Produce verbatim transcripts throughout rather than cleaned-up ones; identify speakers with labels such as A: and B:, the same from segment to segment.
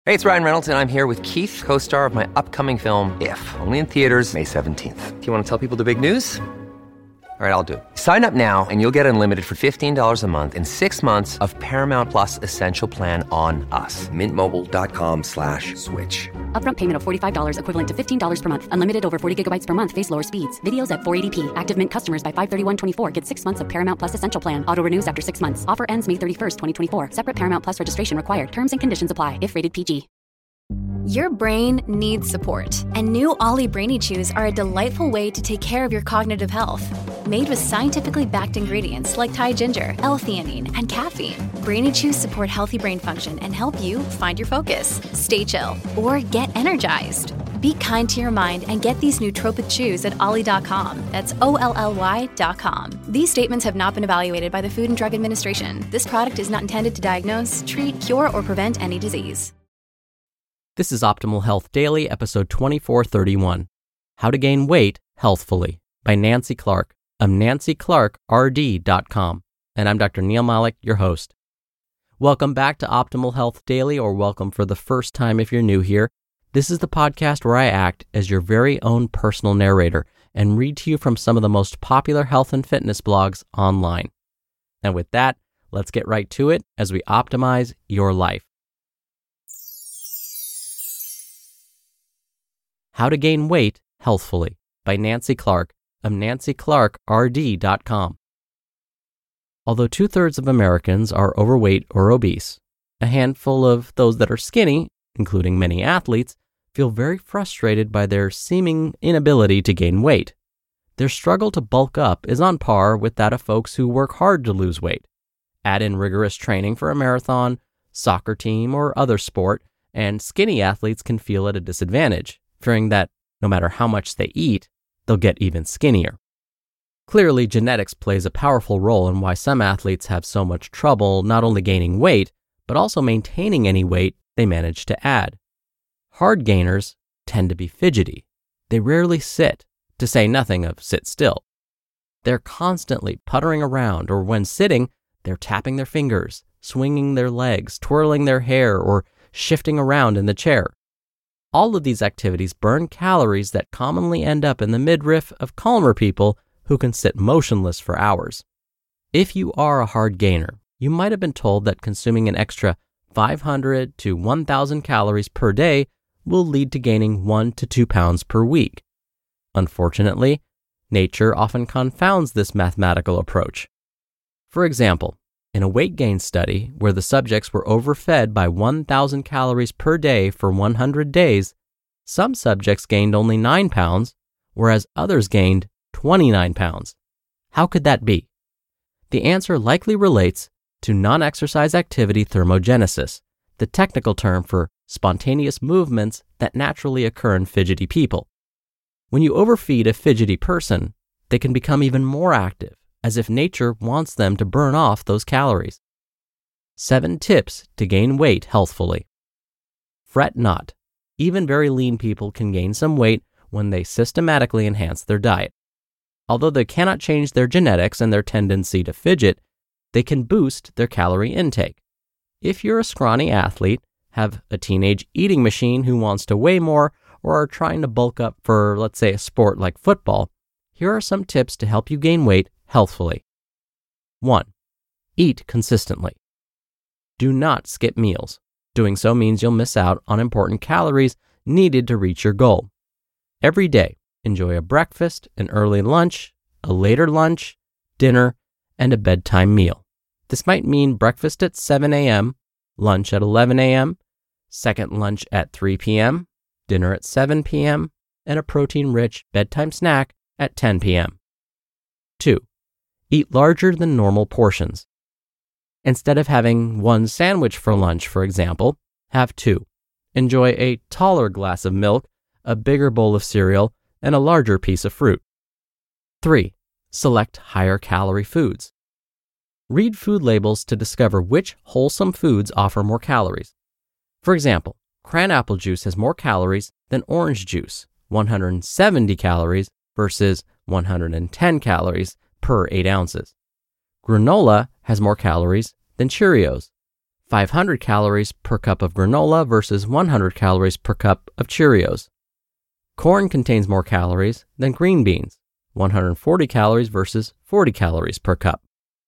A: Hey, it's Ryan Reynolds, and I'm here with Keith, co-star of my upcoming film, If, only in theaters May seventeenth. Do you want to tell people the big news? All right, I'll do it. Sign up now and you'll get unlimited for fifteen dollars a month and six months of Paramount Plus Essential Plan on us. Mint Mobile dot com slash switch.
B: Upfront payment of forty-five dollars equivalent to fifteen dollars per month. Unlimited over forty gigabytes per month. Face lower speeds. Videos at four eighty p. Active Mint customers by five thirty-one twenty-four get six months of Paramount Plus Essential Plan. Auto renews after six months. Offer ends May thirty-first, twenty twenty-four. Separate Paramount Plus registration required. Terms and conditions apply if rated P G.
C: Your brain needs support, and new Ollie Brainy Chews are a delightful way to take care of your cognitive health. Made with scientifically backed ingredients like Thai ginger, L-theanine, and caffeine, Brainy Chews support healthy brain function and help you find your focus, stay chill, or get energized. Be kind to your mind and get these nootropic chews at ollie dot com. That's O L L Y dot com. These statements have not been evaluated by the Food and Drug Administration. This product is not intended to diagnose, treat, cure, or prevent any disease.
D: This is Optimal Health Daily, episode twenty-four thirty-one, How to Gain Weight Healthfully by Nancy Clark of nancy clark r d dot com. And I'm Doctor Neil Malik, your host. Welcome back to Optimal Health Daily, or welcome for the first time if you're new here. This is the podcast where I act as your very own personal narrator and read to you from some of the most popular health and fitness blogs online. And with that, let's get right to it as we optimize your life. How to Gain Weight Healthfully by Nancy Clark of nancy clark r d dot com. Although two-thirds of Americans are overweight or obese, a handful of those that are skinny, including many athletes, feel very frustrated by their seeming inability to gain weight. Their struggle to bulk up is on par with that of folks who work hard to lose weight. Add in rigorous training for a marathon, soccer team, or other sport, and skinny athletes can feel at a disadvantage, fearing that no matter how much they eat, they'll get even skinnier. Clearly, genetics plays a powerful role in why some athletes have so much trouble not only gaining weight, but also maintaining any weight they manage to add. Hard gainers tend to be fidgety. They rarely sit, to say nothing of sit still. They're constantly puttering around, or when sitting, they're tapping their fingers, swinging their legs, twirling their hair, or shifting around in the chair. All of these activities burn calories that commonly end up in the midriff of calmer people who can sit motionless for hours. If you are a hard gainer, you might have been told that consuming an extra five hundred to one thousand calories per day will lead to gaining one to two pounds per week. Unfortunately, nature often confounds this mathematical approach. For example, in a weight gain study where the subjects were overfed by one thousand calories per day for one hundred days, some subjects gained only nine pounds, whereas others gained twenty-nine pounds. How could that be? The answer likely relates to non-exercise activity thermogenesis, the technical term for spontaneous movements that naturally occur in fidgety people. When you overfeed a fidgety person, they can become even more active, as if nature wants them to burn off those calories. Seven tips to gain weight healthfully. Fret not. Even very lean people can gain some weight when they systematically enhance their diet. Although they cannot change their genetics and their tendency to fidget, they can boost their calorie intake. If you're a scrawny athlete, have a teenage eating machine who wants to weigh more, or are trying to bulk up for, let's say, a sport like football, here are some tips to help you gain weight healthfully. one. Eat consistently. Do not skip meals. Doing so means you'll miss out on important calories needed to reach your goal. Every day, enjoy a breakfast, an early lunch, a later lunch, dinner, and a bedtime meal. This might mean breakfast at seven a.m., lunch at eleven a.m., second lunch at three p.m., dinner at seven p.m., and a protein-rich bedtime snack at ten p.m. two. Eat larger than normal portions. Instead of having one sandwich for lunch, for example, have two. Enjoy a taller glass of milk, a bigger bowl of cereal, and a larger piece of fruit. three. Select higher calorie foods. Read food labels to discover which wholesome foods offer more calories. For example, cran-apple juice has more calories than orange juice, one hundred seventy calories versus one hundred ten calories per eight ounces. Granola has more calories than Cheerios, five hundred calories per cup of granola versus one hundred calories per cup of Cheerios. Corn contains more calories than green beans, one hundred forty calories versus forty calories per cup.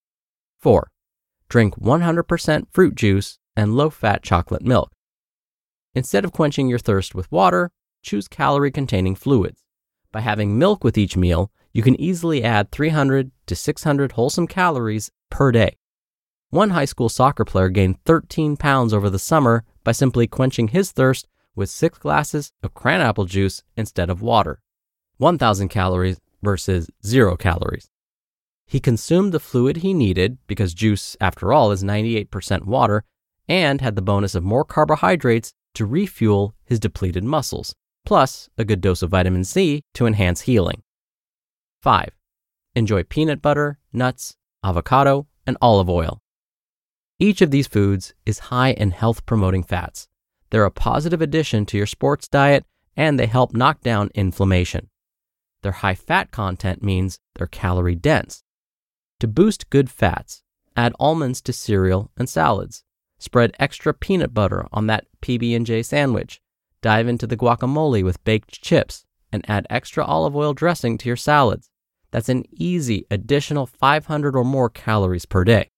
D: four. Drink one hundred percent fruit juice and low-fat chocolate milk. Instead of quenching your thirst with water, choose calorie-containing fluids. By having milk with each meal, you can easily add three hundred to six hundred wholesome calories per day. One high school soccer player gained thirteen pounds over the summer by simply quenching his thirst with six glasses of cranapple juice instead of water. one thousand calories versus zero calories. He consumed the fluid he needed because juice, after all, is ninety-eight percent water, and had the bonus of more carbohydrates to refuel his depleted muscles, plus a good dose of vitamin C to enhance healing. five. Enjoy peanut butter, nuts, avocado, and olive oil. Each of these foods is high in health-promoting fats. They're a positive addition to your sports diet, and they help knock down inflammation. Their high fat content means they're calorie dense. To boost good fats, add almonds to cereal and salads. Spread extra peanut butter on that P B and J sandwich. Dive into the guacamole with baked chips and add extra olive oil dressing to your salads. That's an easy additional five hundred or more calories per day.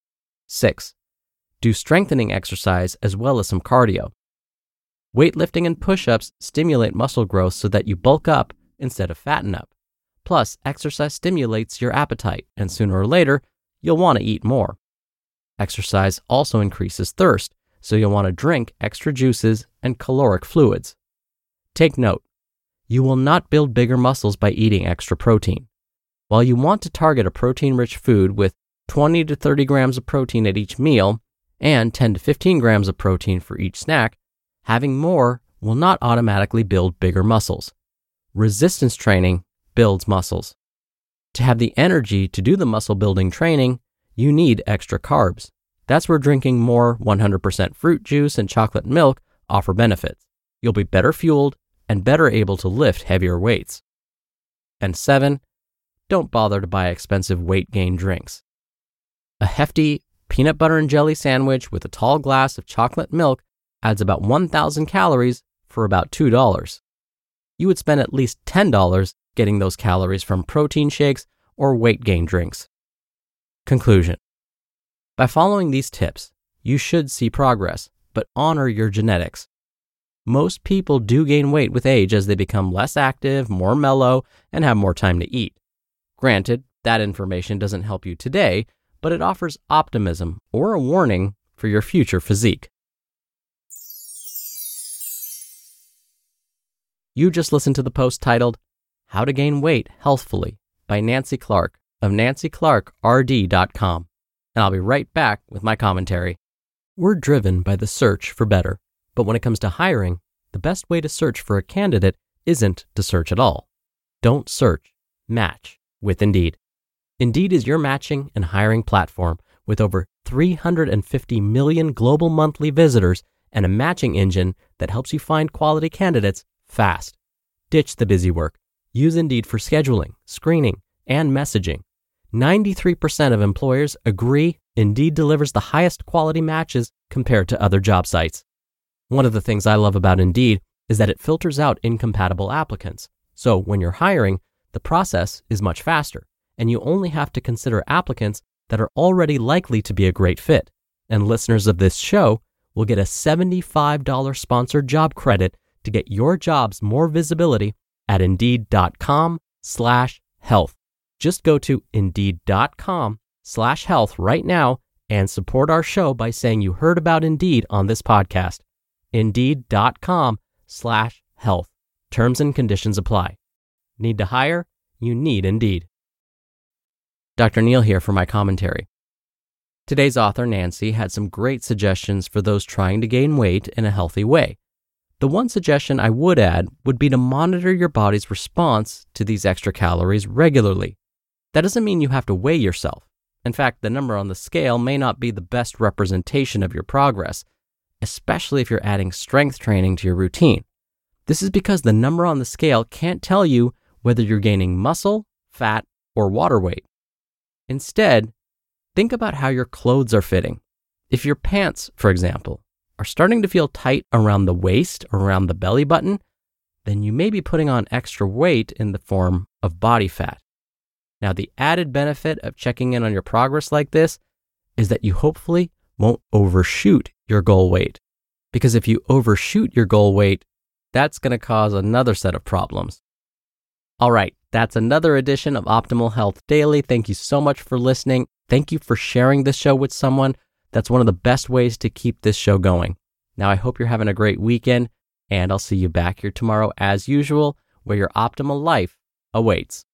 D: six. Do strengthening exercise as well as some cardio. Weightlifting and push-ups stimulate muscle growth so that you bulk up instead of fatten up. Plus, exercise stimulates your appetite, and sooner or later, you'll want to eat more. Exercise also increases thirst, so you'll want to drink extra juices and caloric fluids. Take note, you will not build bigger muscles by eating extra protein. While you want to target a protein-rich food with twenty to thirty grams of protein at each meal and ten to fifteen grams of protein for each snack, having more will not automatically build bigger muscles. Resistance training builds muscles. To have the energy to do the muscle building training, you need extra carbs. That's where drinking more one hundred percent fruit juice and chocolate milk offer benefits. You'll be better fueled and better able to lift heavier weights. And seven, don't bother to buy expensive weight gain drinks. A hefty peanut butter and jelly sandwich with a tall glass of chocolate milk adds about one thousand calories for about two dollars. You would spend at least ten dollars getting those calories from protein shakes or weight gain drinks. Conclusion. By following these tips, you should see progress, but honor your genetics. Most people do gain weight with age as they become less active, more mellow, and have more time to eat. Granted, that information doesn't help you today, but it offers optimism or a warning for your future physique. You just listened to the post titled, How to Gain Weight Healthfully by Nancy Clark of nancy clark r d dot com. And I'll be right back with my commentary. We're driven by the search for better, but when it comes to hiring, the best way to search for a candidate isn't to search at all. Don't search, match with Indeed. Indeed is your matching and hiring platform with over three hundred fifty million global monthly visitors and a matching engine that helps you find quality candidates fast. Ditch the busy work. Use Indeed for scheduling, screening, and messaging. ninety-three percent of employers agree Indeed delivers the highest quality matches compared to other job sites. One of the things I love about Indeed is that it filters out incompatible applicants. So when you're hiring, the process is much faster, and you only have to consider applicants that are already likely to be a great fit. And listeners of this show will get a seventy-five dollars sponsored job credit to get your jobs more visibility at indeed.com slash health. Just go to indeed.com slash health right now and support our show by saying you heard about Indeed on this podcast. Indeed.com slash health. Terms and conditions apply. Need to hire? You need Indeed. Doctor Neil here for my commentary. Today's author, Nancy, had some great suggestions for those trying to gain weight in a healthy way. The one suggestion I would add would be to monitor your body's response to these extra calories regularly. That doesn't mean you have to weigh yourself. In fact, the number on the scale may not be the best representation of your progress, especially if you're adding strength training to your routine. This is because the number on the scale can't tell you whether you're gaining muscle, fat, or water weight. Instead, think about how your clothes are fitting. If your pants, for example, are starting to feel tight around the waist or around the belly button, then you may be putting on extra weight in the form of body fat. Now, the added benefit of checking in on your progress like this is that you hopefully won't overshoot your goal weight. Because if you overshoot your goal weight, that's going to cause another set of problems. All right, that's another edition of Optimal Health Daily. Thank you so much for listening. Thank you for sharing this show with someone. That's one of the best ways to keep this show going. Now, I hope you're having a great weekend, and I'll see you back here tomorrow as usual, where your optimal life awaits.